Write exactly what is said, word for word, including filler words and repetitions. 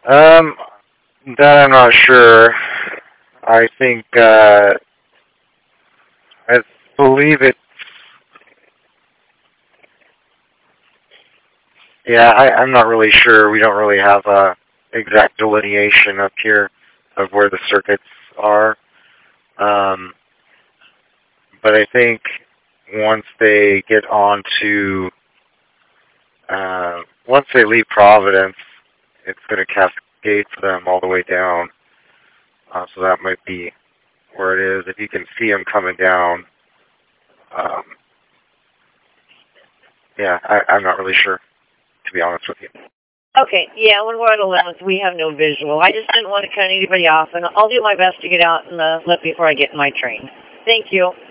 Um, that I'm not sure. I think, uh, I believe it, yeah, I, I'm not really sure. We don't really have a exact delineation up here of where the circuits are. Um, but I think once they get on to, uh, once they leave Providence, it's going to cascade for them all the way down. Uh, so that might be where it is. If you can see them coming down, um, yeah, I, I'm not really sure, to be honest with you. Okay, yeah, when we're at eleventh, we have no visual. I just didn't want to cut anybody off, and I'll do my best to get out and uh, let before I get in my train. Thank you.